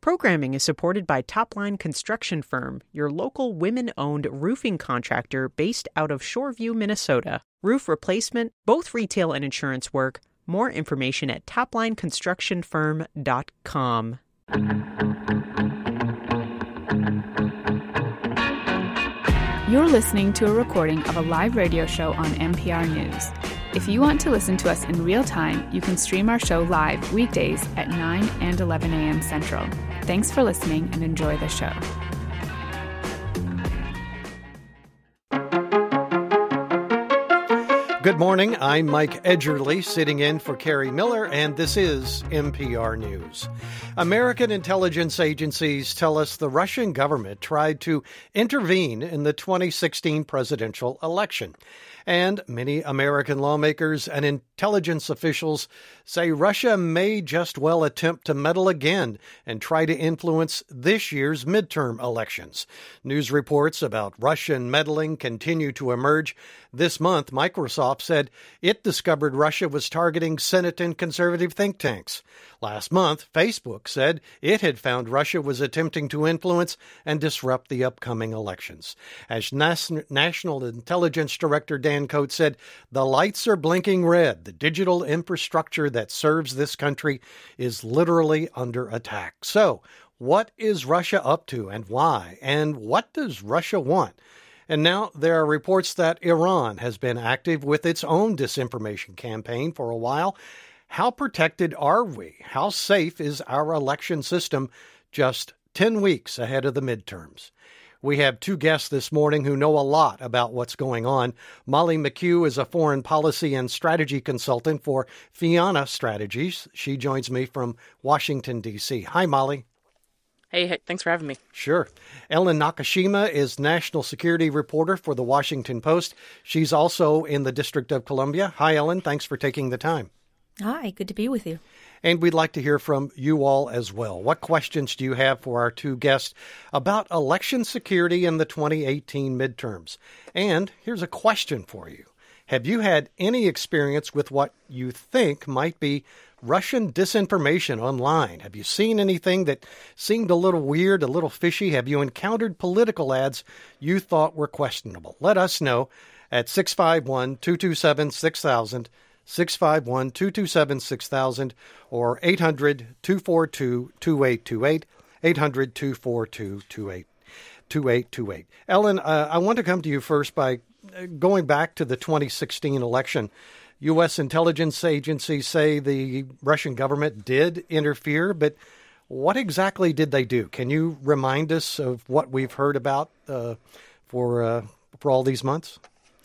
Programming is supported by Topline Construction Firm, your local women-owned roofing contractor based out of Shoreview, Minnesota. Roof replacement, both retail and insurance work. More information at toplineconstructionfirm.com. You're listening to a recording of a live radio show on NPR News. If you want to listen to us in real time, you can stream our show live weekdays at 9 and 11 a.m. Central. Thanks for listening and enjoy the show. Good morning. I'm Mike Edgerly, sitting in for Carrie Miller, and this is NPR News. American intelligence agencies tell us the Russian government tried to intervene in the 2016 presidential election. And many American lawmakers and intelligence officials say Russia may just well attempt to meddle again and try to influence this year's midterm elections. News reports about Russian meddling continue to emerge. This month, Microsoft said it discovered Russia was targeting Senate and conservative think tanks. Last month, Facebook said it had found Russia was attempting to influence and disrupt the upcoming elections. As National Intelligence Director Dan Coats said, the lights are blinking red. The digital infrastructure that serves this country is literally under attack. So, what is Russia up to and why? And what does Russia want? And now there are reports that Iran has been active with its own disinformation campaign for a while. How protected are we? How safe is our election system just 10 weeks ahead of the midterms? We have two guests this morning who know a lot about what's going on. Molly McHugh is a foreign policy and strategy consultant for Fianna Strategies. She joins me from Washington, D.C. Hi, Molly. Hey, thanks for having me. Sure. Ellen Nakashima is national security reporter for the Washington Post. She's also in the District of Columbia. Hi, Ellen. Thanks for taking the time. Hi, good to be with you. And we'd like to hear from you all as well. What questions do you have for our two guests about election security in the 2018 midterms? And here's a question for you. Have you had any experience with what you think might be Russian disinformation online? Have you seen anything that seemed a little weird, a little fishy? Have you encountered political ads you thought were questionable? Let us know at 651-227-6000, 651-227-6000, or 800-242-2828, 800-242-2828. Ellen, I want to come to you first by going back to the 2016 election. U.S. intelligence agencies say the Russian government did interfere, but what exactly did they do? Can you remind us of what we've heard about for all these months?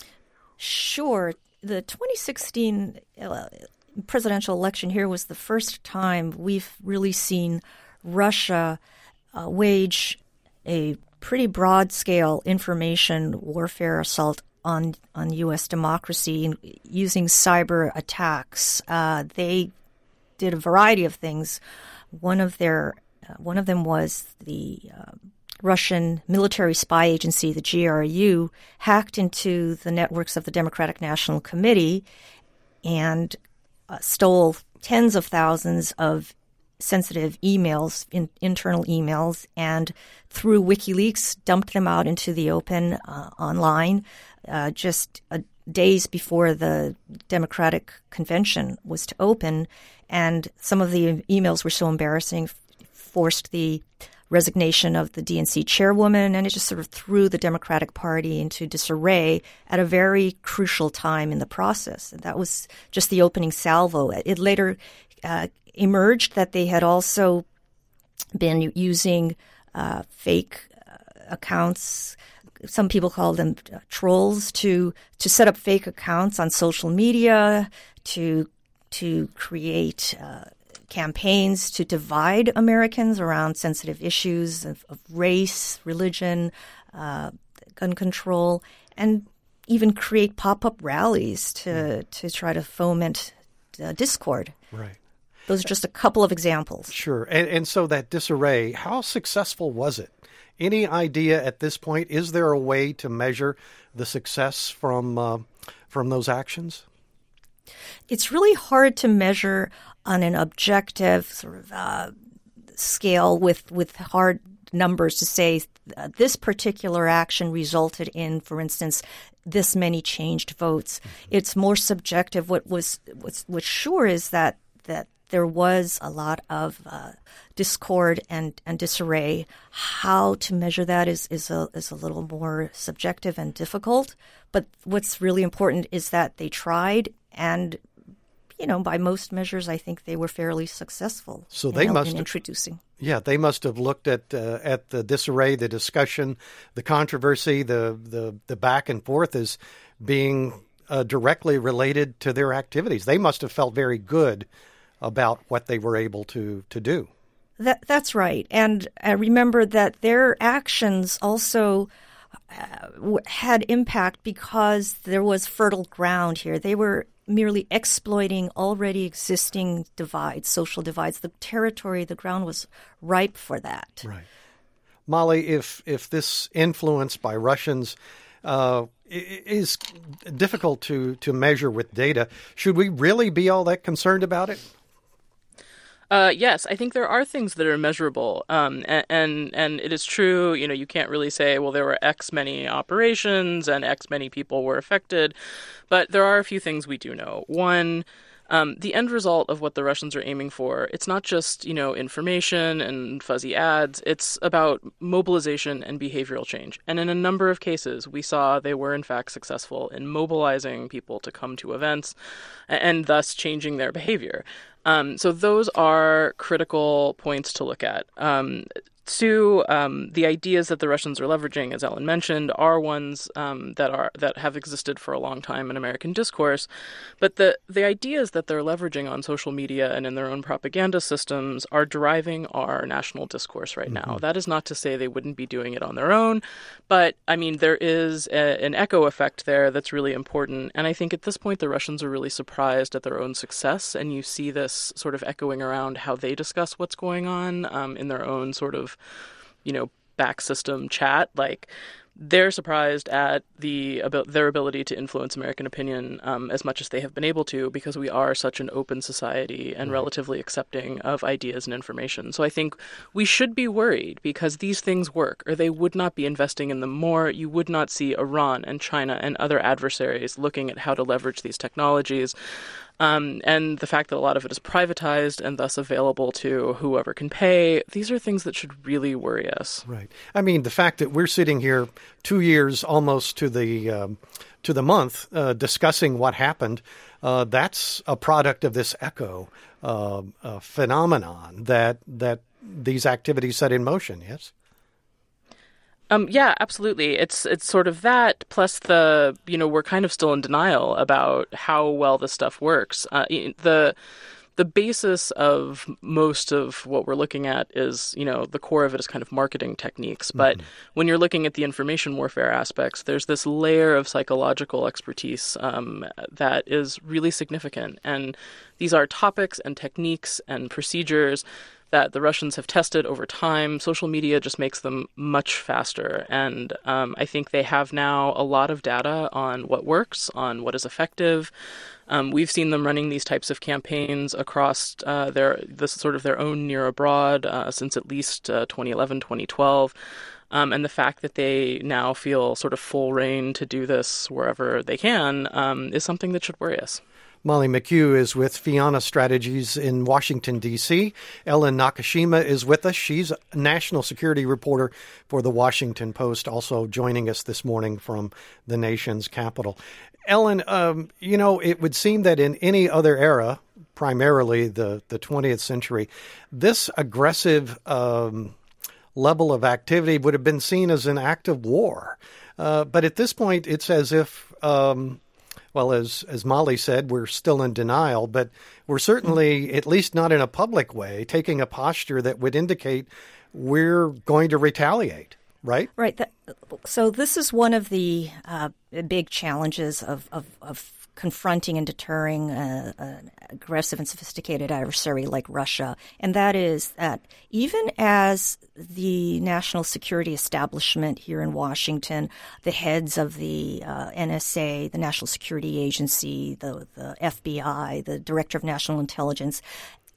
Sure. The 2016 presidential election here was the first time we've really seen Russia wage a pretty broad-scale information warfare assault on U.S. democracy using cyber attacks. They did a variety of things. One of them was the Russian military spy agency, the GRU, hacked into the networks of the Democratic National Committee and stole tens of thousands of sensitive emails, internal emails, and through WikiLeaks dumped them out into the open online just days before the Democratic Convention was to open. And some of the emails were so embarrassing, forced the resignation of the DNC chairwoman, and it just sort of threw the Democratic Party into disarray at a very crucial time in the process. And that was just the opening salvo. It later emerged that they had also been using fake accounts. Some people call them trolls to set up fake accounts on social media to create campaigns to divide Americans around sensitive issues of race, religion, gun control, and even create pop-up rallies to try to foment discord. Right. Those are just a couple of examples. Sure. And so that disarray, how successful was it? Any idea at this point? Is there a way to measure the success from those actions? It's really hard to measure on an objective sort of scale with hard numbers to say this particular action resulted in, for instance, this many changed votes. It's more subjective. What's sure is that there was a lot of discord and disarray. How to measure that is a little more subjective and difficult. But what's really important is that they tried, and by most measures, I think they were fairly successful. So they in introducing. Yeah, they must have looked at the disarray, the discussion, the controversy, the back and forth as being directly related to their activities. They must have felt very good about what they were able to do. That's right. And remember that their actions also had impact because there was fertile ground here. They were merely exploiting already existing divides, social divides. The territory, the ground was ripe for that. Right. Molly, if this influence by Russians is difficult to measure with data, should we really be all that concerned about it? Yes, I think there are things that are measurable, and it is true. You can't really say, well, there were X many operations and X many people were affected, but there are a few things we do know. One, the end result of what the Russians are aiming for, it's not just, information and fuzzy ads. It's about mobilization and behavioral change. And in a number of cases, we saw they were, in fact, successful in mobilizing people to come to events and thus changing their behavior. So those are critical points to look at. Two, the ideas that the Russians are leveraging, as Ellen mentioned, are ones that have existed for a long time in American discourse. But the ideas that they're leveraging on social media and in their own propaganda systems are driving our national discourse right now. That is not to say they wouldn't be doing it on their own, but there is an echo effect there that's really important. And I think at this point the Russians are really surprised at their own success, and you see this sort of echoing around how they discuss what's going on in their own sort of back system chat. Like, they're surprised at their ability to influence American opinion as much as they have been able to, because we are such an open society and relatively accepting of ideas and information. So I think we should be worried, because these things work, or they would not be investing in them more. You would not see Iran and China and other adversaries looking at how to leverage these technologies. And the fact that a lot of it is privatized and thus available to whoever can pay, these are things that should really worry us. Right. The fact that we're sitting here 2 years almost to the month discussing what happened, that's a product of this echo phenomenon that these activities set in motion, yes? Yeah, absolutely. It's sort of that, plus we're kind of still in denial about how well this stuff works. The basis of most of what we're looking at is, the core of it is kind of marketing techniques. But when you're looking at the information warfare aspects, there's this layer of psychological expertise that is really significant. And these are topics and techniques and procedures that the Russians have tested over time. Social media just makes them much faster. And I think they have now a lot of data on what works, on what is effective. We've seen them running these types of campaigns across their own near abroad since at least 2011, 2012. And the fact that they now feel sort of full reign to do this wherever they can is something that should worry us. Molly McHugh is with Fianna Strategies in Washington, D.C. Ellen Nakashima is with us. She's a national security reporter for the Washington Post, also joining us this morning from the nation's capital. Ellen, it would seem that in any other era, primarily the 20th century, this aggressive level of activity would have been seen as an act of war. But at this point, it's as if... as Molly said, we're still in denial, but we're certainly, at least not in a public way, taking a posture that would indicate we're going to retaliate, right? Right. So this is one of the big challenges of confronting and deterring an aggressive and sophisticated adversary like Russia. And that is that even as the national security establishment here in Washington, the heads of the NSA, the National Security Agency, the FBI, the Director of National Intelligence,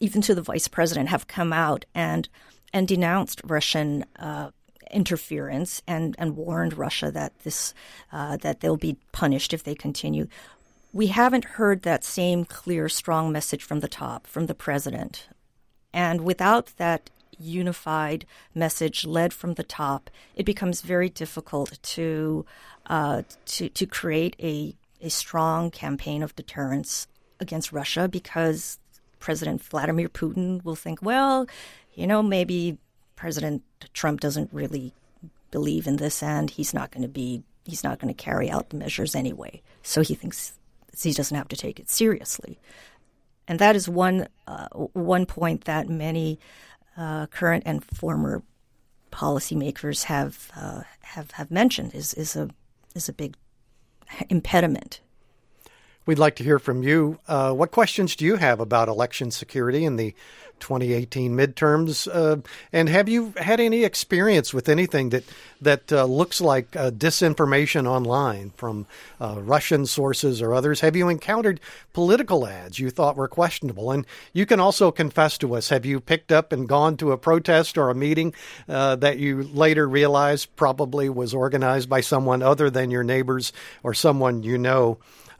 even to the vice president, have come out and denounced Russian interference and warned Russia that that they'll be punished if they continue. We haven't heard that same clear, strong message from the top, from the president. And without that unified message led from the top, it becomes very difficult to create a strong campaign of deterrence against Russia, because President Vladimir Putin will think, well, maybe President Trump doesn't really believe in this, and he's not going to carry out the measures anyway. So he thinks he doesn't have to take it seriously, and that is one point that many current and former policymakers have mentioned is a big impediment. We'd like to hear from you. What questions do you have about election security in the 2018 midterms? And have you had any experience with anything that looks like disinformation online from Russian sources or others? Have you encountered political ads you thought were questionable? And you can also confess to us, have you picked up and gone to a protest or a meeting that you later realized probably was organized by someone other than your neighbors or someone you know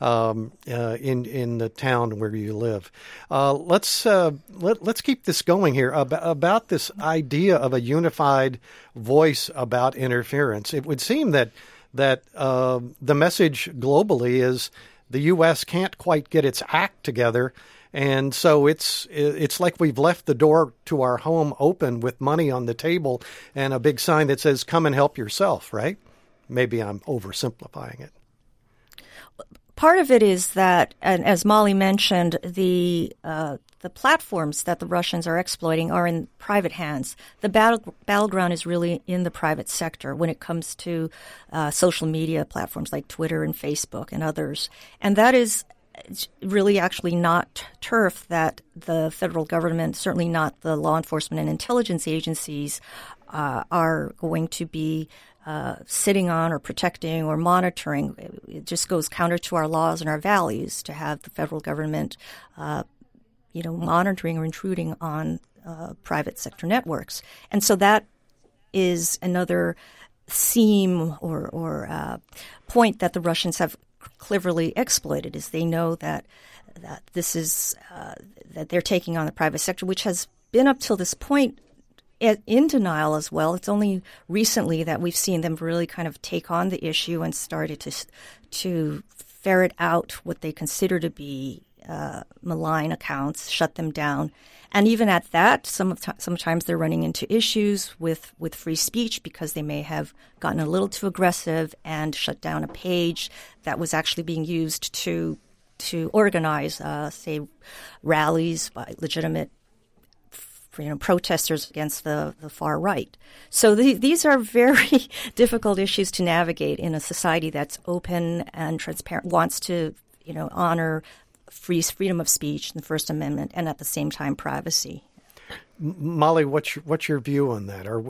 in the town where you live? Let's keep this going here about this idea of a unified voice about interference. It would seem that the message globally is the U.S. can't quite get its act together, and so it's like we've left the door to our home open with money on the table and a big sign that says "Come and help yourself." Right? Maybe I'm oversimplifying it. Part of it is that, and as Molly mentioned, the platforms that the Russians are exploiting are in private hands. The battleground is really in the private sector when it comes to social media platforms like Twitter and Facebook and others. And that is really actually not turf that the federal government, certainly not the law enforcement and intelligence agencies, are going to be sitting on or protecting or monitoring. It just goes counter to our laws and our values to have the federal government, monitoring or intruding on private sector networks. And so that is another seam or point that the Russians have cleverly exploited, is they know that this is that they're taking on the private sector, which has been up till this point in denial as well. It's only recently that we've seen them really kind of take on the issue and started to ferret out what they consider to be malign accounts, shut them down. And even at that, sometimes they're running into issues with free speech because they may have gotten a little too aggressive and shut down a page that was actually being used to organize, say, rallies by legitimate protesters against the far right. So these are very difficult issues to navigate in a society that's open and transparent, wants to honor freedom of speech and the First Amendment, and at the same time privacy. Molly, what's your view on that? Are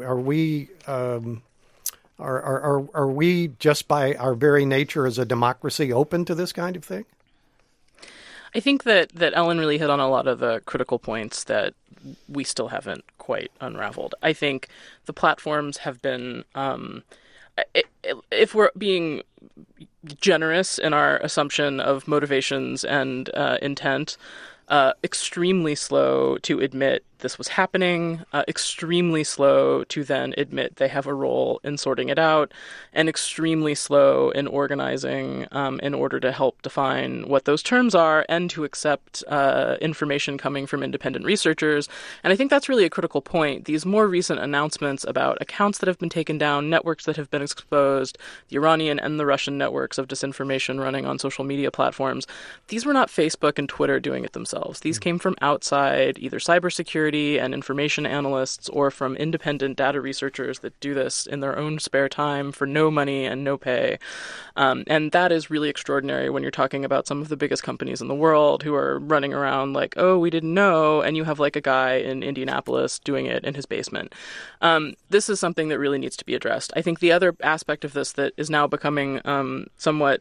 we just by our very nature as a democracy open to this kind of thing? I think that Ellen really hit on a lot of the critical points that we still haven't quite unraveled. I think the platforms have been, if we're being generous in our assumption of motivations and intent, extremely slow to admit this was happening, extremely slow to then admit they have a role in sorting it out, and extremely slow in organizing in order to help define what those terms are and to accept information coming from independent researchers. And I think that's really a critical point. These more recent announcements about accounts that have been taken down, networks that have been exposed, the Iranian and the Russian networks of disinformation running on social media platforms, these were not Facebook and Twitter doing it themselves. These came from outside, either cybersecurity and information analysts or from independent data researchers that do this in their own spare time for no money and no pay. And that is really extraordinary when you're talking about some of the biggest companies in the world who are running around like, oh, we didn't know, and you have like a guy in Indianapolis doing it in his basement. This is something that really needs to be addressed. I think the other aspect of this that is now becoming somewhat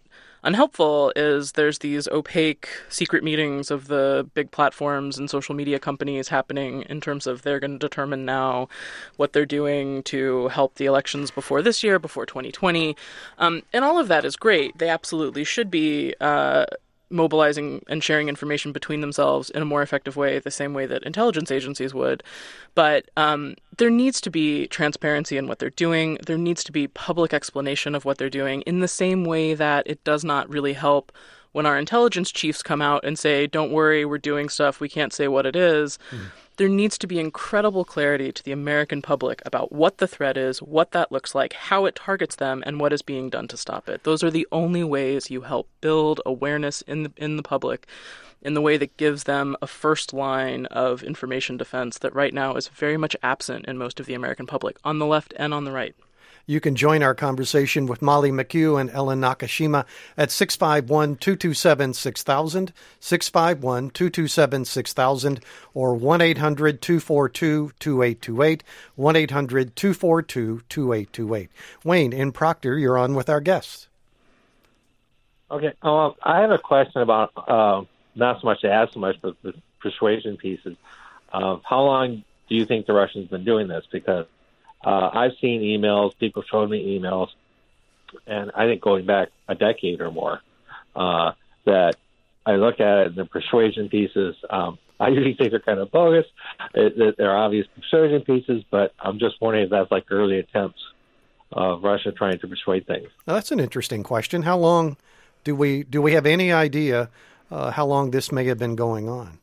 unhelpful is there's these opaque secret meetings of the big platforms and social media companies happening in terms of they're going to determine now what they're doing to help the elections before this year, before 2020. And all of that is great. They absolutely should be mobilizing and sharing information between themselves in a more effective way, the same way that intelligence agencies would. But there needs to be transparency in what they're doing. There needs to be public explanation of what they're doing in the same way that it does not really help when our intelligence chiefs come out and say, don't worry, we're doing stuff, we can't say what it is. There needs to be incredible clarity to the American public about what the threat is, what that looks like, how it targets them, and what is being done to stop it. Those are the only ways you help build awareness in the public in the way that gives them a first line of information defense that right now is very much absent in most of the American public, on the left and on the right. You can join our conversation with Molly McHugh and Ellen Nakashima at 651-227-6000, 651-227-6000, or 1-800-242-2828, 1-800-242-2828. Wayne, in Proctor, you're on with our guests. Okay. I have a question about, not so much to ask so much, but the persuasion pieces. How long do you think the Russians have been doing this? Because I've seen emails, people showed me emails, and I think going back a decade or more, that I look at it, and the persuasion pieces, I usually think they're kind of bogus. They're obvious persuasion pieces, but I'm just wondering if that's like early attempts of Russia trying to persuade things. Now, that's an interesting question. How long do we have any idea how long this may have been going on?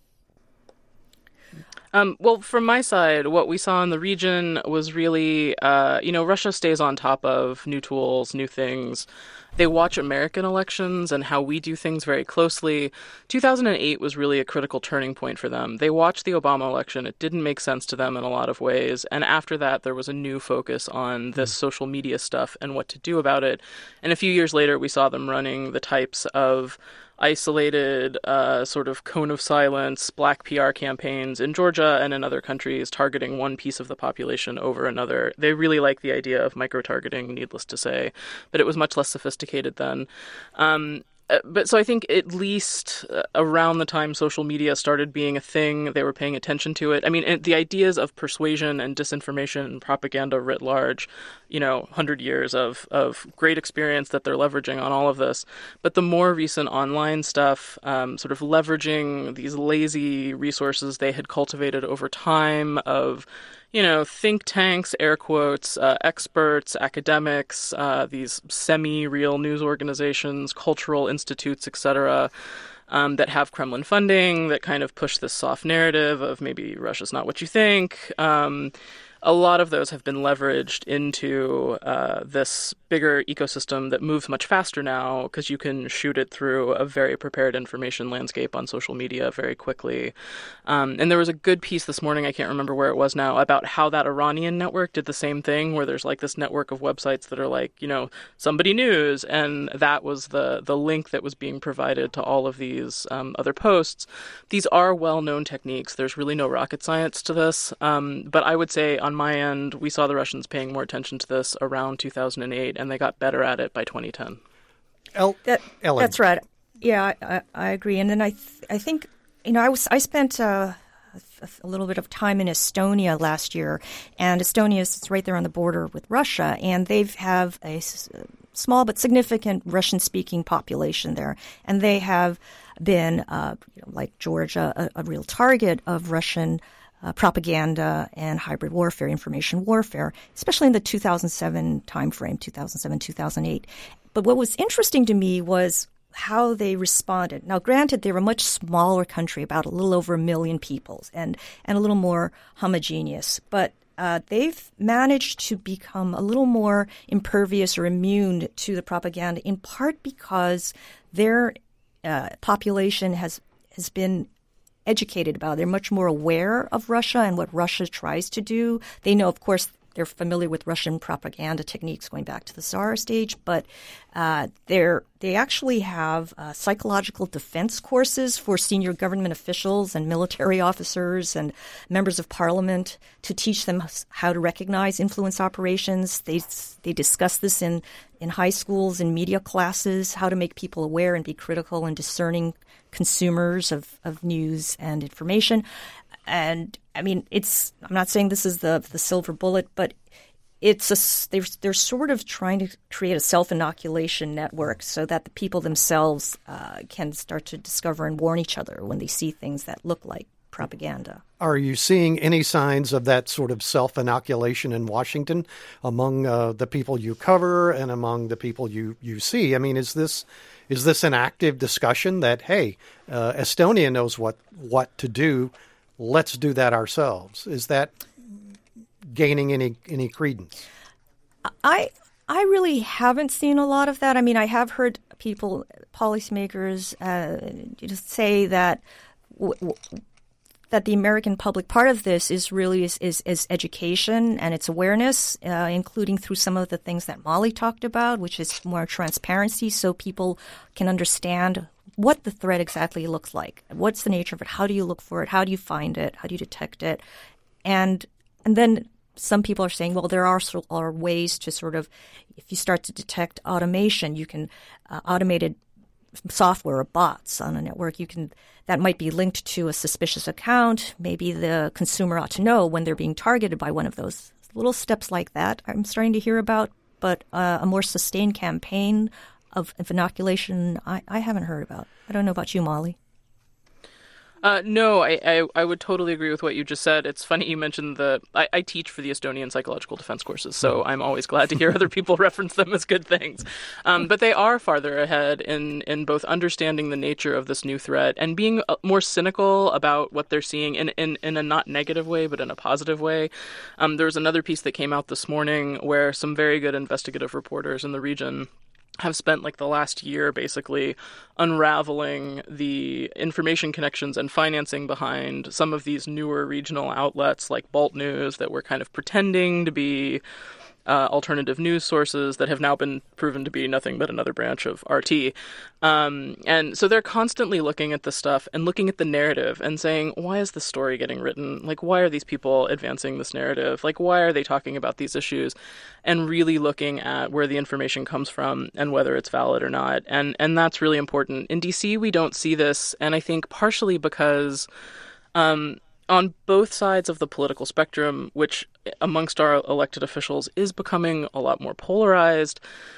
Well, from my side, what we saw in the region was really, Russia stays on top of new tools, new things. They watch American elections and how we do things very closely. 2008 was really a critical turning point for them. They watched the Obama election. It didn't make sense to them in a lot of ways. And after that, there was a new focus on this social media stuff and what to do about it. And a few years later, we saw them running the types of isolated sort of cone of silence, black PR campaigns in Georgia and in other countries targeting one piece of the population over another. They really like the idea of micro-targeting, needless to say, but it was much less sophisticated then. But so I think at least around the time social media started being a thing, they were paying attention to it. I mean, the ideas of persuasion and disinformation and propaganda writ large, 100 years of great experience that they're leveraging on all of this. But the more recent online stuff, sort of leveraging these lazy resources they had cultivated over time of think tanks, air quotes, experts, academics, these semi-real news organizations, cultural institutes, etc., that have Kremlin funding, that kind of push this soft narrative of maybe Russia's not what you think. A lot of those have been leveraged into this bigger ecosystem that moves much faster now because you can shoot it through a very prepared information landscape on social media very quickly. And there was a good piece this morning, I can't remember where it was now, about how that Iranian network did the same thing, where there's like this network of websites that are like, somebody news, and that was the link that was being provided to all of these other posts. These are well-known techniques. There's really no rocket science to this. But I would say on my end, we saw the Russians paying more attention to this around 2008, and they got better at it by 2010. Ellen. That's right. Yeah, I agree. And then I think, I spent a little bit of time in Estonia last year, and Estonia is right there on the border with Russia, and they have a small but significant Russian-speaking population there, and they have been, like Georgia, a real target of Russian propaganda and hybrid warfare, information warfare, especially in the 2007 timeframe, 2007, 2008. But what was interesting to me was how they responded. Now, granted, they were a much smaller country, about a little over 1 million people, and a little more homogeneous. But they've managed to become a little more impervious or immune to the propaganda, in part because their population has been educated about it. They're much more aware of Russia and what Russia tries to do. They know, of course, they're familiar with Russian propaganda techniques going back to the Tsar stage, but they actually have psychological defense courses for senior government officials and military officers and members of parliament to teach them how to recognize influence operations. They discuss this in high schools and media classes, how to make people aware and be critical and discerning consumers of news and information. And I mean, I'm not saying this is the silver bullet, but they're sort of trying to create a self-inoculation network so that the people themselves can start to discover and warn each other when they see things that look like propaganda. Are you seeing any signs of that sort of self-inoculation in Washington among the people you cover and among the people you see? I mean, is this an active discussion that, hey, Estonia knows what to do, let's do that ourselves? Is that gaining any credence? I really haven't seen a lot of that. I mean, I have heard people, policymakers, say that that the American public part of this is really is education and its awareness, including through some of the things that Molly talked about, which is more transparency, so people can understand what the threat exactly looks like. What's the nature of it? How do you look for it? How do you find it? How do you detect it? And then some people are saying, well, there are ways to sort of, if you start to detect automation, you can automated software or bots on a network, that might be linked to a suspicious account. Maybe the consumer ought to know when they're being targeted by one of those. Little steps like that I'm starting to hear about, but a more sustained campaign of inoculation I haven't heard about. I don't know about you, Molly. No, I would totally agree with what you just said. It's funny you mentioned I teach for the Estonian psychological defense courses, so I'm always glad to hear other people reference them as good things. But they are farther ahead in both understanding the nature of this new threat and being more cynical about what they're seeing in a not negative way, but in a positive way. There was another piece that came out this morning where some very good investigative reporters in the region have spent like the last year basically unraveling the information connections and financing behind some of these newer regional outlets like Bolt News that were kind of pretending to be alternative news sources that have now been proven to be nothing but another branch of RT. And so they're constantly looking at this stuff and looking at the narrative and saying, why is this story getting written? Like, why are these people advancing this narrative? Like, why are they talking about these issues? And really looking at where the information comes from and whether it's valid or not. And that's really important. In DC, we don't see this. And I think partially because on both sides of the political spectrum, which amongst our elected officials is becoming a lot more polarized,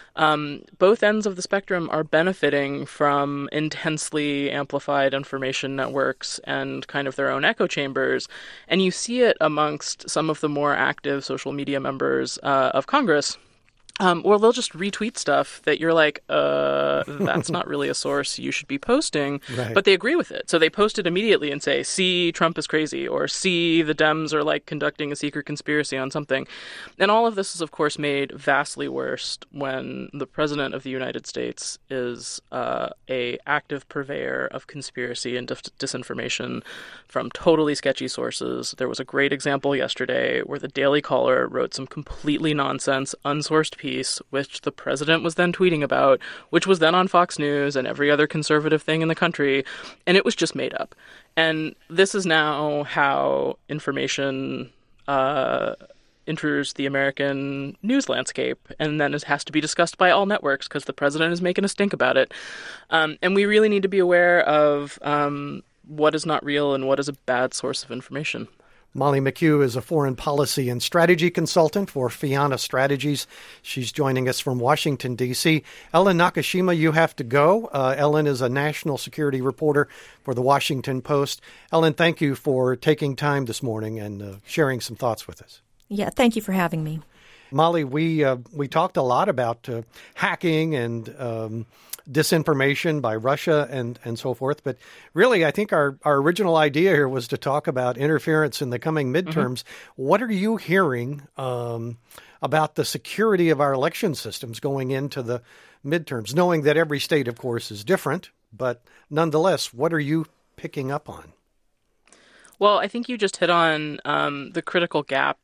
both ends of the spectrum are benefiting from intensely amplified information networks and kind of their own echo chambers. And you see it amongst some of the more active social media members of Congress. Or they'll just retweet stuff that you're like, that's not really a source you should be posting, right. But they agree with it. So they post it immediately and say, see, Trump is crazy, or see, the Dems are like conducting a secret conspiracy on something. And all of this is, of course, made vastly worse when the president of the United States is a active purveyor of conspiracy and disinformation from totally sketchy sources. There was a great example yesterday where the Daily Caller wrote some completely nonsense, unsourced piece, which the president was then tweeting about, which was then on Fox News and every other conservative thing in the country, and it was just made up. And this is now how information enters the American news landscape, and then it has to be discussed by all networks because the president is making a stink about it. And we really need to be aware of what is not real and what is a bad source of information. Molly McHugh is a foreign policy and strategy consultant for Fianna Strategies. She's joining us from Washington, D.C. Ellen Nakashima, you have to go. Ellen is a national security reporter for the Washington Post. Ellen, thank you for taking time this morning and sharing some thoughts with us. Yeah, thank you for having me. Molly, we talked a lot about hacking and disinformation by Russia and so forth. But really, I think our original idea here was to talk about interference in the coming midterms. Mm-hmm. What are you hearing about the security of our election systems going into the midterms, knowing that every state, of course, is different, but nonetheless, what are you picking up on? Well, I think you just hit on the critical gap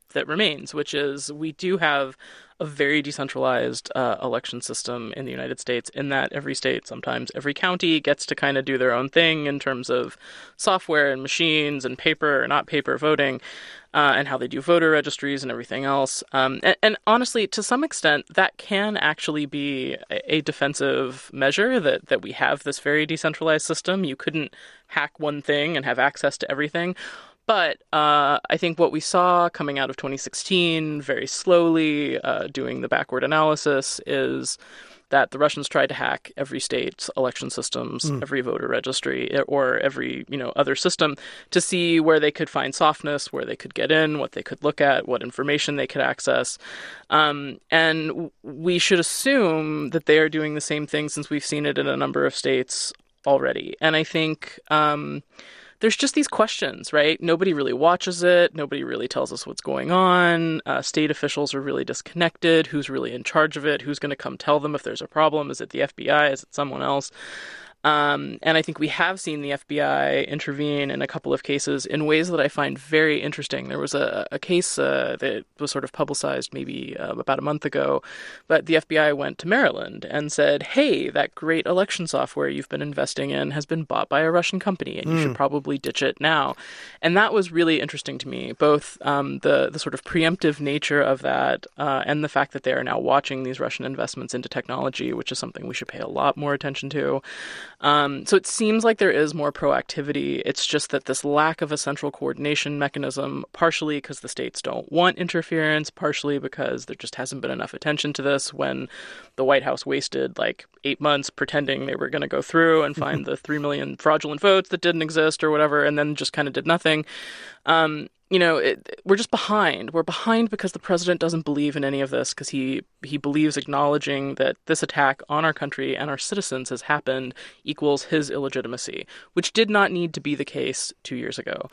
that remains, which is we do have a very decentralized election system in the United States, in that every state, sometimes every county, gets to kind of do their own thing in terms of software and machines and paper or not paper voting, and how they do voter registries and everything else. And honestly, to some extent, that can actually be a defensive measure, that we have this very decentralized system. You couldn't hack one thing and have access to everything. But I think what we saw coming out of 2016, very slowly, doing the backward analysis, is that the Russians tried to hack every state's election systems, every voter registry, or every other system, to see where they could find softness, where they could get in, what they could look at, what information they could access. And we should assume that they are doing the same thing, since we've seen it in a number of states already. And I think there's just these questions, right? Nobody really watches it. Nobody really tells us what's going on. State officials are really disconnected. Who's really in charge of it? Who's going to come tell them if there's a problem? Is it the FBI? Is it someone else? And I think we have seen the FBI intervene in a couple of cases in ways that I find very interesting. There was a case that was sort of publicized maybe about a month ago, but the FBI went to Maryland and said, hey, that great election software you've been investing in has been bought by a Russian company, and you should probably ditch it now. And that was really interesting to me, both the sort of preemptive nature of that and the fact that they are now watching these Russian investments into technology, which is something we should pay a lot more attention to. So it seems like there is more proactivity. It's just that this lack of a central coordination mechanism, partially because the states don't want interference, partially because there just hasn't been enough attention to this, when the White House wasted like 8 months pretending they were going to go through and find the 3 million fraudulent votes that didn't exist or whatever, and then just kind of did nothing. We're just behind. We're behind because the president doesn't believe in any of this, because he believes acknowledging that this attack on our country and our citizens has happened equals his illegitimacy, which did not need to be the case 2 years ago.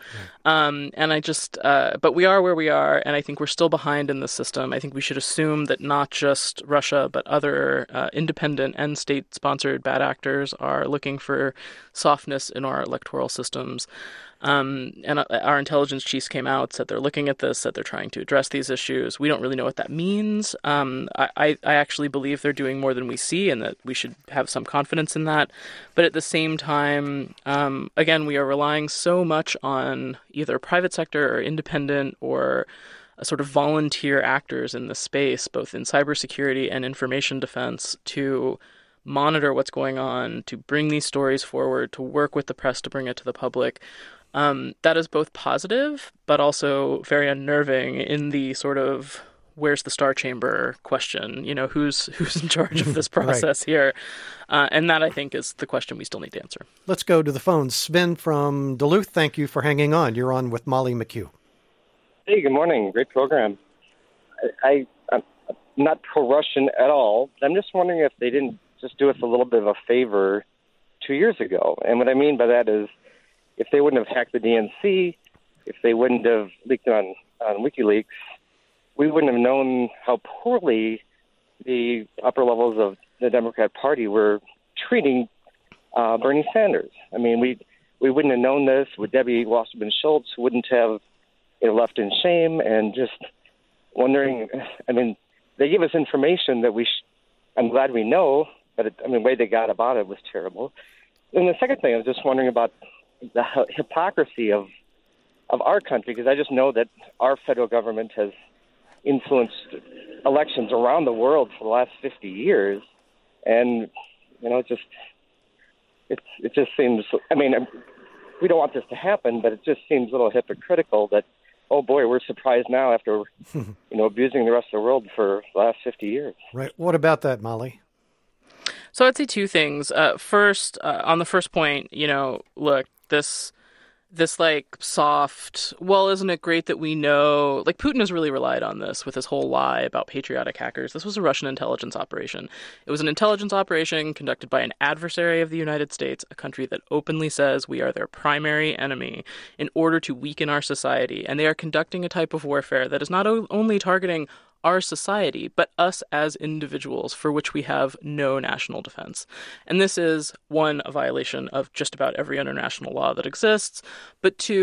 But we are where we are, and I think we're still behind in the system. I think we should assume that not just Russia, but other independent and state-sponsored bad actors are looking for softness in our electoral systems. And our intelligence chiefs came out, said they're looking at this, said they're trying to address these issues. We don't really know what that means. I actually believe they're doing more than we see, and that we should have some confidence in that. But at the same time, again, we are relying so much on either private sector or independent or sort of volunteer actors in this space, both in cybersecurity and information defense, to monitor what's going on, to bring these stories forward, to work with the press to bring it to the public. That is both positive, but also very unnerving in the sort of where's the Star Chamber question, who's in charge of this process here? And that, I think, is the question we still need to answer. Let's go to the phone. Sven from Duluth, thank you for hanging on. You're on with Molly McHugh. Hey, good morning. Great program. I'm not pro-Russian at all. I'm just wondering if they didn't just do us a little bit of a favor 2 years ago. And what I mean by that is, if they wouldn't have hacked the DNC, if they wouldn't have leaked on WikiLeaks, we wouldn't have known how poorly the upper levels of the Democrat Party were treating Bernie Sanders. I mean, we wouldn't have known this. With Debbie Wasserman Schultz wouldn't have left in shame, and just wondering. I mean, they give us information that I'm glad we know, but the way they got about it was terrible. And the second thing, I was just wondering about the hypocrisy of our country, because I just know that our federal government has influenced elections around the world for the last 50 years, and it just seems. I mean, we don't want this to happen, but it just seems a little hypocritical that, oh boy, we're surprised now after abusing the rest of the world for the last 50 years. Right. What about that, Molly? So I'd say two things. First, on the first point, look, this like soft, well, isn't it great that we know, like Putin has really relied on this with his whole lie about patriotic hackers. This was a Russian intelligence operation. It was an intelligence operation conducted by an adversary of the United States, a country that openly says we are their primary enemy, in order to weaken our society. And they are conducting a type of warfare that is not only targeting our society, but us as individuals, for which we have no national defense. And this is, one, a violation of just about every international law that exists, but two,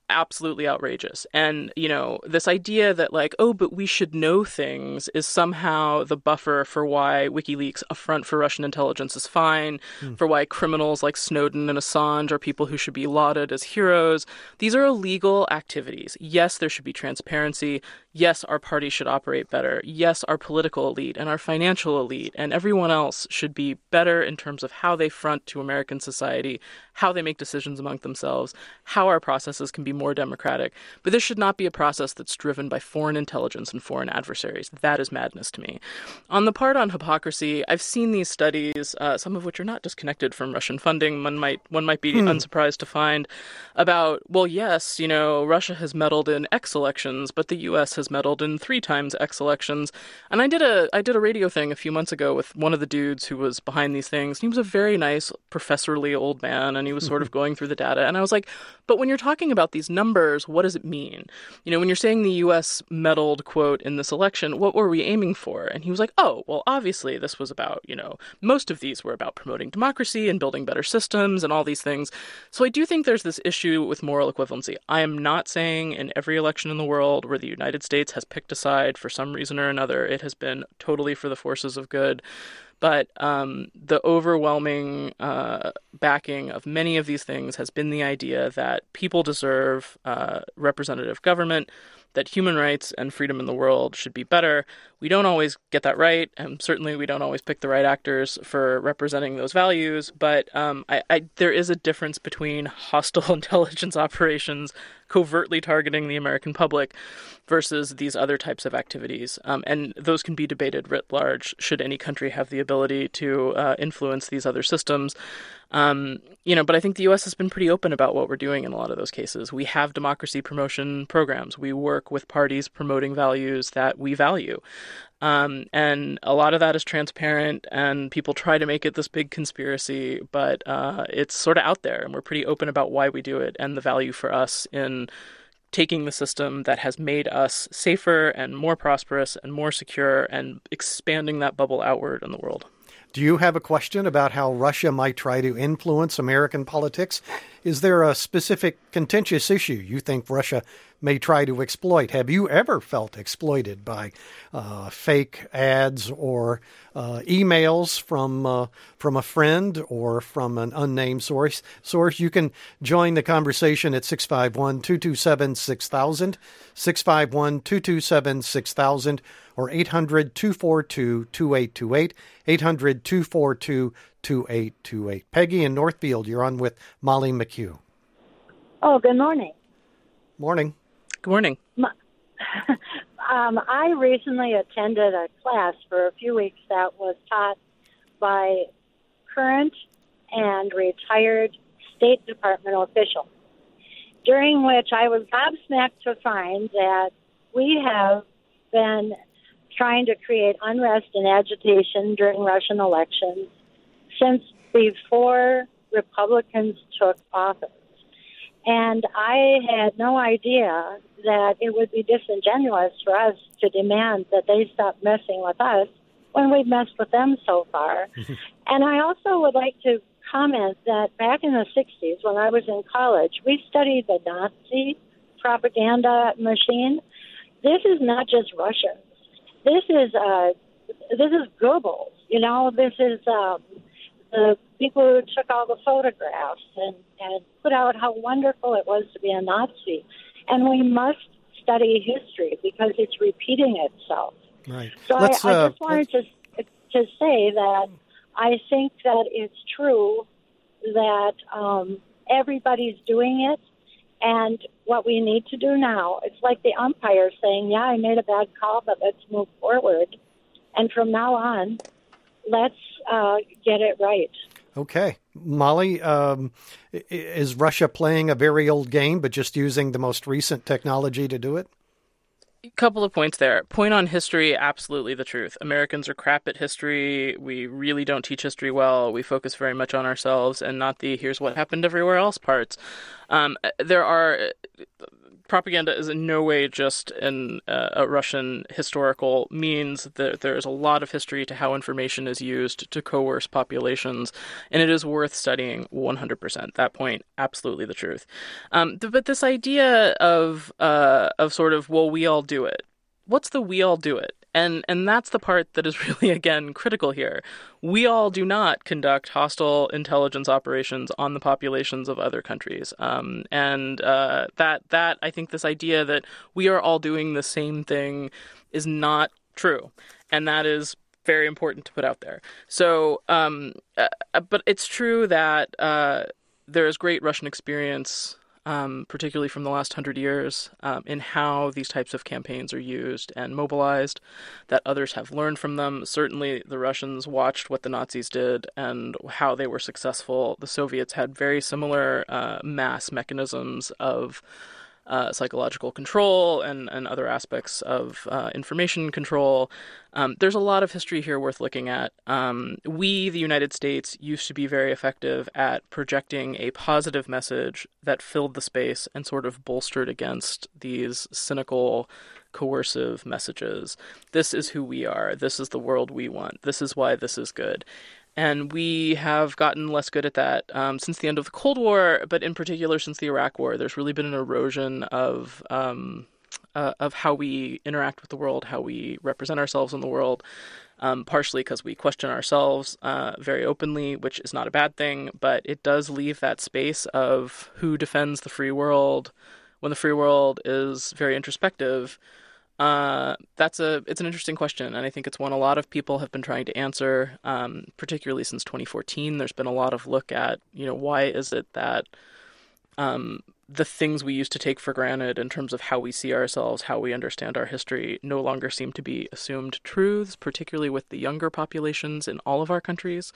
absolutely outrageous. And, this idea that like, oh, but we should know things is somehow the buffer for why WikiLeaks, a front for Russian intelligence, is fine, for why criminals like Snowden and Assange are people who should be lauded as heroes. These are illegal activities. Yes, there should be transparency. Yes, our party should operate better. Yes, our political elite and our financial elite and everyone else should be better in terms of how they front to American society, how they make decisions among themselves, how our processes can be more democratic. But this should not be a process that's driven by foreign intelligence and foreign adversaries. That is madness to me. On the part on hypocrisy, I've seen these studies, some of which are not disconnected from Russian funding. One might be unsurprised to find about, well, yes, Russia has meddled in X elections, but the U.S. has meddled in 3 times X elections. And I did a radio thing a few months ago with one of the dudes who was behind these things. He was a very nice professorly old man, and he was sort of going through the data. And I was like, but when you're talking about these numbers, what does it mean? When you're saying the U.S. meddled, quote, in this election, what were we aiming for? And he was like, oh, well, obviously this was about, most of these were about promoting democracy and building better systems and all these things. So I do think there's this issue with moral equivalency. I am not saying in every election in the world where the United States has picked a side for some reason or another, it has been totally for the forces of good. But the overwhelming backing of many of these things has been the idea that people deserve representative government, that human rights and freedom in the world should be better. We don't always get that right, and certainly we don't always pick the right actors for representing those values, but there is a difference between hostile intelligence operations covertly targeting the American public versus these other types of activities. And those can be debated writ large, should any country have the ability to influence these other systems. But I think the U.S. has been pretty open about what we're doing in a lot of those cases. We have democracy promotion programs. We work with parties promoting values that we value. And a lot of that is transparent, and people try to make it this big conspiracy, but it's sort of out there, and we're pretty open about why we do it and the value for us in taking the system that has made us safer and more prosperous and more secure and expanding that bubble outward in the world. Do you have a question about how Russia might try to influence American politics? Is there a specific contentious issue you think Russia may try to exploit? Have you ever felt exploited by fake ads or emails from a friend or from an unnamed source? You can join the conversation at 651-227-6000, 651-227-6000, or 800-242-2828, 800-242-2828. Peggy in Northfield, you're on with Molly McHugh. Oh, good morning. Morning. Good morning. I recently attended a class for a few weeks that was taught by current and retired State Department officials, during which I was gobsmacked to find that we have been trying to create unrest and agitation during Russian elections since before Republicans took office. And I had no idea that it would be disingenuous for us to demand that they stop messing with us when we've messed with them so far. And I also would like to comment that back in the 60s, when I was in college, we studied the Nazi propaganda machine. This is not just Russians. This is Goebbels. This is the people who took all the photographs and put out how wonderful it was to be a Nazi. And we must study history because it's repeating itself. Right. So I just wanted to say that I think that it's true that everybody's doing it. And what we need to do now, it's like the umpire saying, yeah, I made a bad call, but let's move forward. And from now on, let's get it right. Okay. Molly, is Russia playing a very old game, but just using the most recent technology to do it? Couple of points there. Point on history, absolutely the truth. Americans are crap at history. We really don't teach history well. We focus very much on ourselves and not the here's what happened everywhere else parts. Propaganda is in no way just a Russian historical means. There's a lot of history to how information is used to coerce populations, and it is worth studying 100%. That point, absolutely the truth. But this idea of sort of, well, we all do it. What's the we all do it? And that's the part that is really, again, critical here. We all do not conduct hostile intelligence operations on the populations of other countries. That I think this idea that we are all doing the same thing is not true. And that is very important to put out there. So, but it's true that there is great Russian experience, particularly from the last 100 years, in how these types of campaigns are used and mobilized, that others have learned from them. Certainly, the Russians watched what the Nazis did and how they were successful. The Soviets had very similar mass mechanisms of psychological control and other aspects of information control. There's a lot of history here worth looking at. We, the United States, used to be very effective at projecting a positive message that filled the space and sort of bolstered against these cynical, coercive messages. This is who we are. This is the world we want. This is why this is good. And we have gotten less good at that since the end of the Cold War, but in particular since the Iraq War. There's really been an erosion of how we interact with the world, how we represent ourselves in the world, partially because we question ourselves very openly, which is not a bad thing, but it does leave that space of who defends the free world when the free world is very introspective. It's an interesting question, and I think it's one a lot of people have been trying to answer, particularly since 2014. There's been a lot of look at, why is it that the things we used to take for granted in terms of how we see ourselves, how we understand our history, no longer seem to be assumed truths, particularly with the younger populations in all of our countries.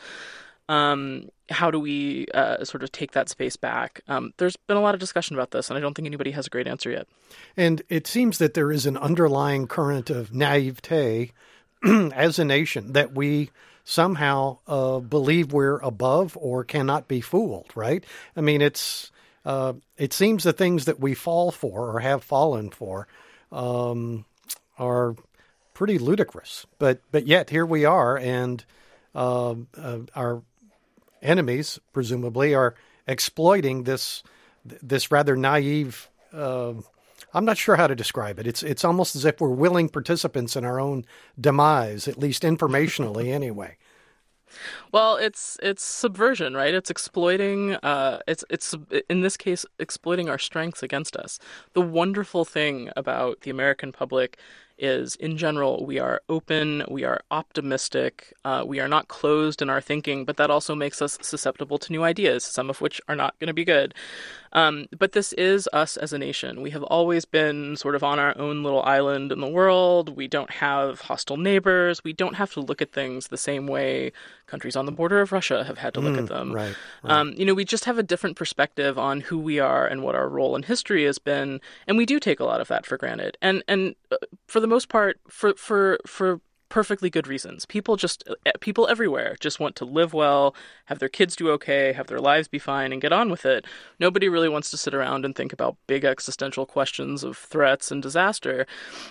How do we sort of take that space back? There's been a lot of discussion about this, and I don't think anybody has a great answer yet. And it seems that there is an underlying current of naivete as a nation, that we somehow believe we're above or cannot be fooled, right? I mean, it seems the things that we fall for or have fallen for are pretty ludicrous. But yet here we are, and our enemies, presumably, are exploiting this rather naive. I'm not sure how to describe it. It's almost as if we're willing participants in our own demise, at least informationally, anyway. Well, it's subversion, right? It's exploiting. It's in this case exploiting our strengths against us. The wonderful thing about the American public is, in general, we are open, we are optimistic, we are not closed in our thinking, but that also makes us susceptible to new ideas, some of which are not going to be good. But this is us as a nation. We have always been sort of on our own little island in the world. We don't have hostile neighbors. We don't have to look at things the same way countries on the border of Russia have had to look at them. Right. We just have a different perspective on who we are and what our role in history has been, and we do take a lot of that for granted. And for the most part, for perfectly good reasons. People everywhere just want to live well, have their kids do okay, have their lives be fine, and get on with it. Nobody really wants to sit around and think about big existential questions of threats and disaster.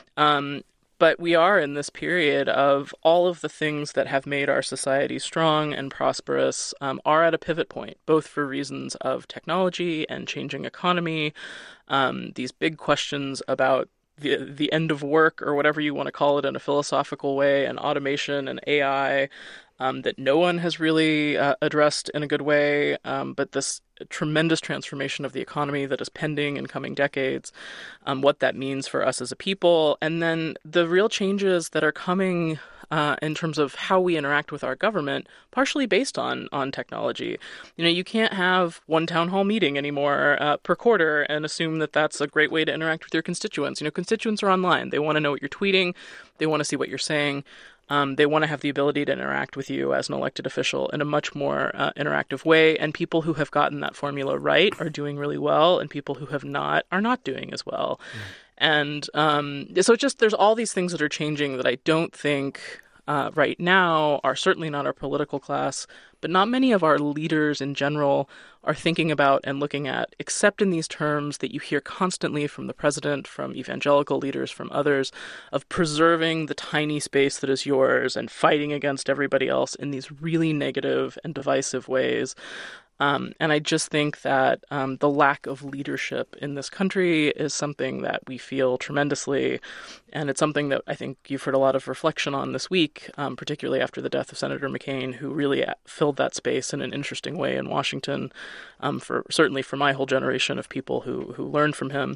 But we are in this period of all of the things that have made our society strong and prosperous are at a pivot point, both for reasons of technology and changing economy. These big questions about the end of work, or whatever you want to call it in a philosophical way, and automation and AI that no one has really addressed in a good way, but this tremendous transformation of the economy that is pending in coming decades, what that means for us as a people, and then the real changes that are coming in terms of how we interact with our government, partially based on technology. You can't have one town hall meeting anymore per quarter and assume that that's a great way to interact with your constituents. Constituents are online. They want to know what you're tweeting. They want to see what you're saying. They want to have the ability to interact with you as an elected official in a much more interactive way. And people who have gotten that formula right are doing really well, and people who have not are not doing as well. And so there's all these things that are changing that I don't think right now are certainly not our political class, but not many of our leaders in general are thinking about and looking at, except in these terms that you hear constantly from the president, from evangelical leaders, from others, of preserving the tiny space that is yours and fighting against everybody else in these really negative and divisive ways. And I just think that the lack of leadership in this country is something that we feel tremendously. And it's something that I think you've heard a lot of reflection on this week, particularly after the death of Senator McCain, who really filled that space in an interesting way in Washington, certainly for my whole generation of people who learned from him.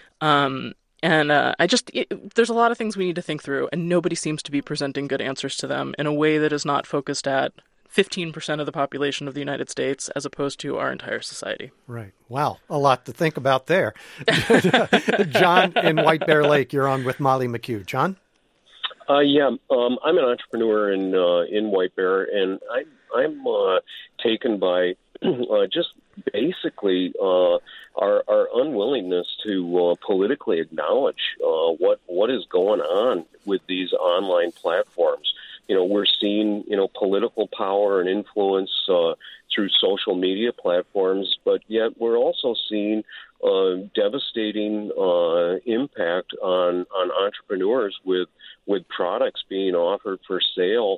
There's a lot of things we need to think through, and nobody seems to be presenting good answers to them in a way that is not focused at 15% of the population of the United States as opposed to our entire society. Right. Wow. A lot to think about there. John in White Bear Lake, you're on with Molly McHugh. John? I'm an entrepreneur in White Bear, and I'm taken by just basically our unwillingness to politically acknowledge what is going on with these online platforms. We're seeing, political power and influence through social media platforms, but yet we're also seeing devastating impact on entrepreneurs with products being offered for sale,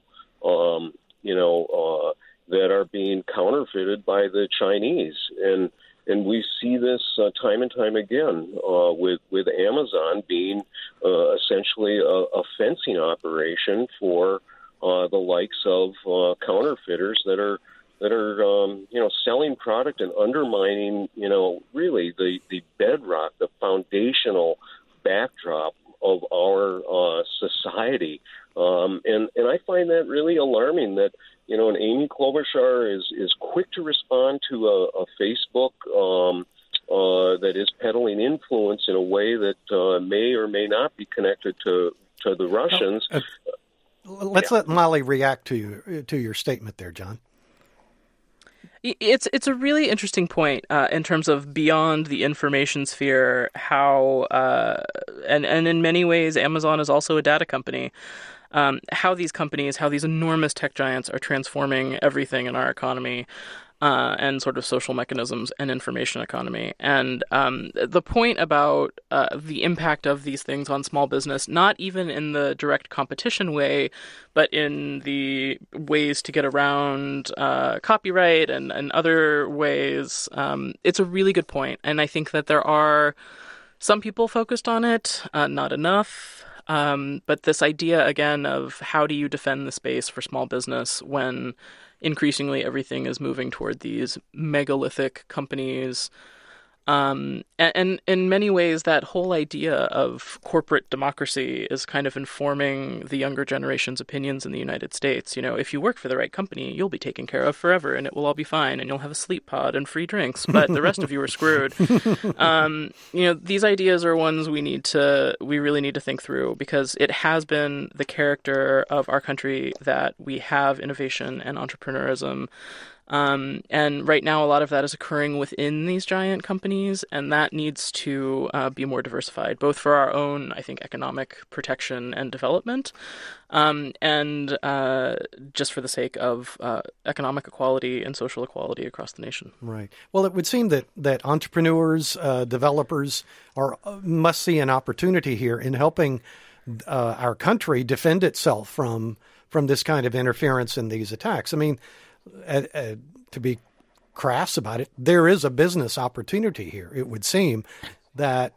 that are being counterfeited by the Chinese. And we see this time and time again with Amazon being essentially a fencing operation for the likes of counterfeiters that are selling product and undermining really the bedrock, the foundational backdrop of our society. And I find that really alarming that an Amy Klobuchar is quick to respond to a Facebook that is peddling influence in a way that may or may not be connected to the Russians. Let's let Molly react to your statement there, John. It's a really interesting point in terms of beyond the information sphere, how and in many ways Amazon is also a data company. How these enormous tech giants are transforming everything in our economy and sort of social mechanisms and information economy. And the point about the impact of these things on small business, not even in the direct competition way, but in the ways to get around copyright and other ways, it's a really good point. And I think that there are some people focused on it, not enough. But this idea, again, of how do you defend the space for small business when increasingly everything is moving toward these megalithic companies. And in many ways, that whole idea of corporate democracy is kind of informing the younger generation's opinions in the United States. If you work for the right company, you'll be taken care of forever and it will all be fine and you'll have a sleep pod and free drinks, but the rest of you are screwed. These ideas are ones we really need to think through, because it has been the character of our country that we have innovation and entrepreneurism. And right now, a lot of that is occurring within these giant companies, and that needs to be more diversified, both for our own, I think, economic protection and development, and just for the sake of economic equality and social equality across the nation. Right. Well, it would seem that entrepreneurs, developers must see an opportunity here in helping our country defend itself from this kind of interference in these attacks. I mean, to be crass about it, there is a business opportunity here. It would seem that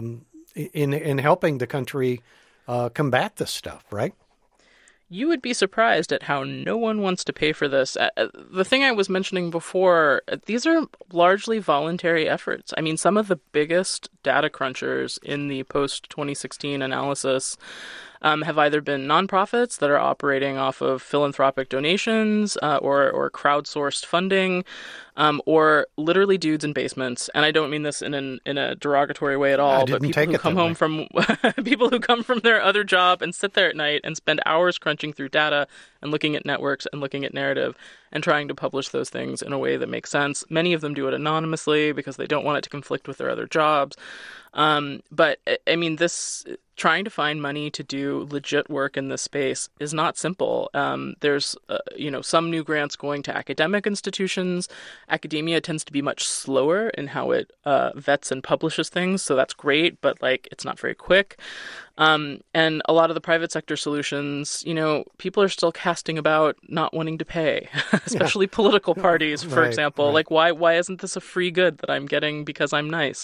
in helping the country combat this stuff, right? You would be surprised at how no one wants to pay for this. The thing I was mentioning before, these are largely voluntary efforts. I mean, some of the biggest data crunchers in the post-2016 analysis have either been nonprofits that are operating off of philanthropic donations or crowdsourced funding, or literally dudes in basements. And I don't mean this in a derogatory way at all, but people who come home from people who come from their other job and sit there at night and spend hours crunching through data and looking at networks and looking at narrative and trying to publish those things in a way that makes sense. Many of them do it anonymously because they don't want it to conflict with their other jobs. But I mean, trying to find money to do legit work in this space is not simple. There's, some new grants going to academic institutions. Academia tends to be much slower in how it vets and publishes things, so that's great, but it's not very quick. And a lot of the private sector solutions, people are still casting about not wanting to pay, especially political parties, for example. Right. Why isn't this a free good that I'm getting because I'm nice?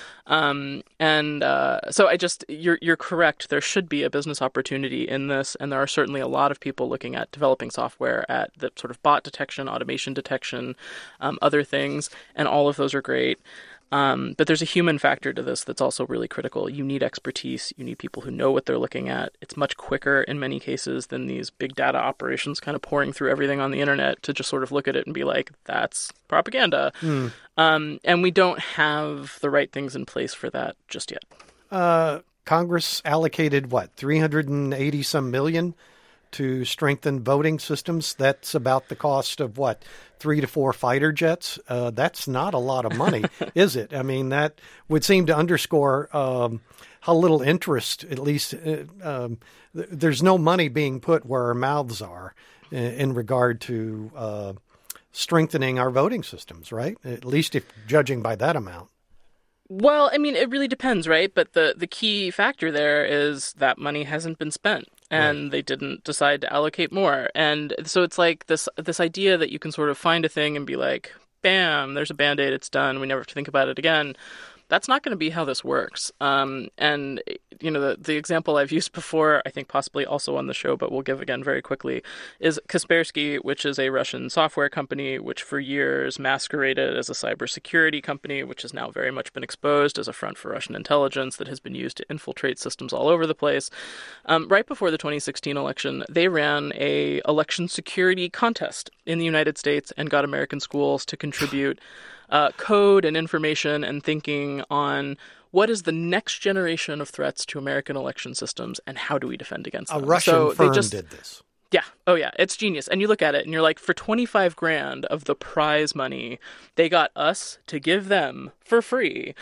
So you're correct. There should be a business opportunity in this, and there are certainly a lot of people looking at developing software at the sort of bot detection, automation detection, other things, and all of those are great. But there's a human factor to this that's also really critical. You need expertise. You need people who know what they're looking at. It's much quicker in many cases than these big data operations kind of pouring through everything on the internet to just sort of look at it and be like, that's propaganda. And we don't have the right things in place for that just yet. Congress allocated, $380 some million to strengthen voting systems? That's about the cost of 3 to 4 fighter jets? That's not a lot of money, is it? I mean, that would seem to underscore how little interest, at least, there's no money being put where our mouths are in regard to strengthening our voting systems, right? At least if judging by that amount. Well, I mean, it really depends, right? But the key factor there is that money hasn't been spent, and they didn't decide to allocate more. And so it's like this idea that you can sort of find a thing and be like, bam, there's a Band-Aid, it's done, we never have to think about it again. That's not going to be how this works. And, the example I've used before, I think possibly also on the show, but we'll give again very quickly, is Kaspersky, which is a Russian software company, which for years masqueraded as a cybersecurity company, which has now very much been exposed as a front for Russian intelligence that has been used to infiltrate systems all over the place. Right before the 2016 election, they ran a election security contest in the United States and got American schools to contribute code and information and thinking on what is the next generation of threats to American election systems and how do we defend against them. A Russian firm did this. Yeah. Oh, yeah. It's genius. And you look at it and you're like, for $25,000 of the prize money, they got us to give them for free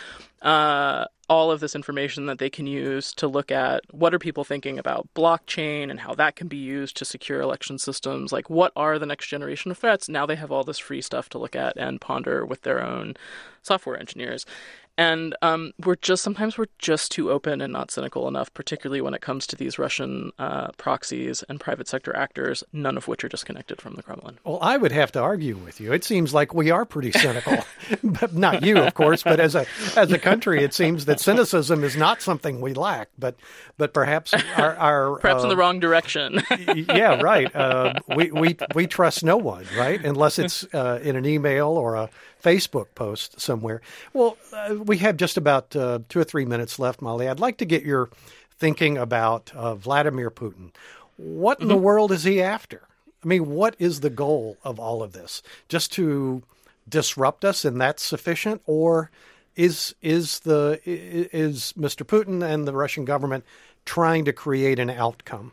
all of this information that they can use to look at what are people thinking about blockchain and how that can be used to secure election systems. Like, what are the next generation of threats? Now they have all this free stuff to look at and ponder with their own software engineers. And sometimes we're just too open and not cynical enough, particularly when it comes to these Russian proxies and private sector actors, none of which are disconnected from the Kremlin. Well, I would have to argue with you. It seems like we are pretty cynical. But not you, of course, but as a country, it seems that cynicism is not something we lack, but perhaps our perhaps in the wrong direction. Yeah, right. We trust no one, right? Unless it's in an email or a Facebook post somewhere. Well, we have just about 2 or 3 minutes left, Molly. I'd like to get your thinking about Vladimir Putin. What in the world is he after? I mean, what is the goal of all of this? Just to disrupt us, and that's sufficient? Or is Mr. Putin and the Russian government trying to create an outcome?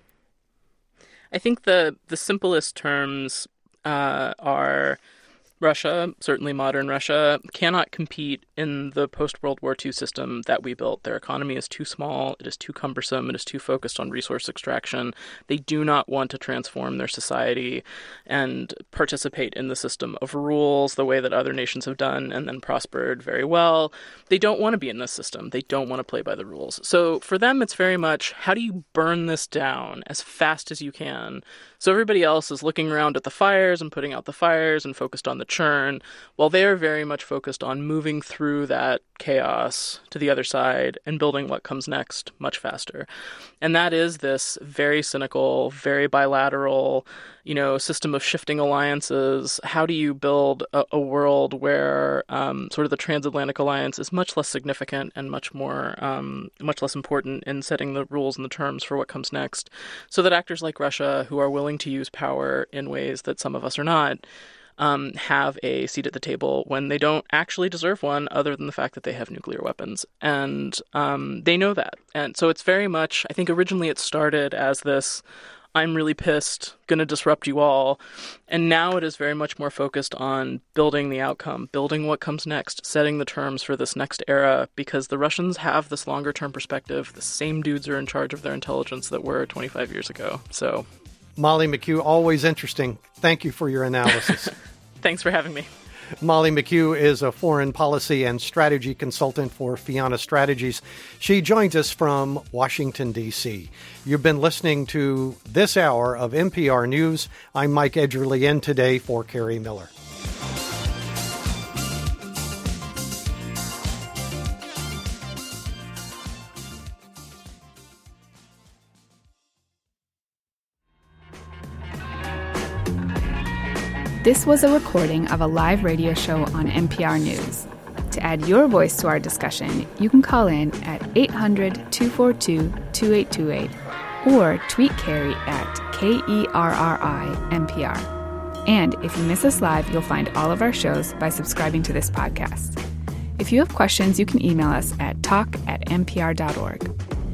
I think the simplest terms are Russia, certainly modern Russia, cannot compete in the post-World War II system that we built. Their economy is too small, it is too cumbersome, it is too focused on resource extraction. They do not want to transform their society and participate in the system of rules the way that other nations have done and then prospered very well. They don't want to be in this system. They don't want to play by the rules. So for them, it's very much, how do you burn this down as fast as you can? So everybody else is looking around at the fires and putting out the fires and focused on the churn, while they are very much focused on moving through that chaos to the other side and building what comes next much faster. And that is this very cynical, very bilateral, system of shifting alliances. How do you build a world where sort of the transatlantic alliance is much less significant and much less important in setting the rules and the terms for what comes next, so that actors like Russia, who are willing to use power in ways that some of us are not, have a seat at the table when they don't actually deserve one, other than the fact that they have nuclear weapons. And they know that. And so it's very much, I think originally it started as this I'm really pissed, going to disrupt you all. And now it is very much more focused on building the outcome, building what comes next, setting the terms for this next era, because the Russians have this longer term perspective. The same dudes are in charge of their intelligence that were 25 years ago. So, Molly McHugh, always interesting. Thank you for your analysis. Thanks for having me. Molly McHugh is a foreign policy and strategy consultant for Fianna Strategies. She joins us from Washington, D.C. You've been listening to this hour of NPR News. I'm Mike Edgerly, in today for Kerry Miller. This was a recording of a live radio show on NPR News. To add your voice to our discussion, you can call in at 800-242-2828 or tweet Kerry at KERRI-NPR. And if you miss us live, you'll find all of our shows by subscribing to this podcast. If you have questions, you can email us at talk@npr.org.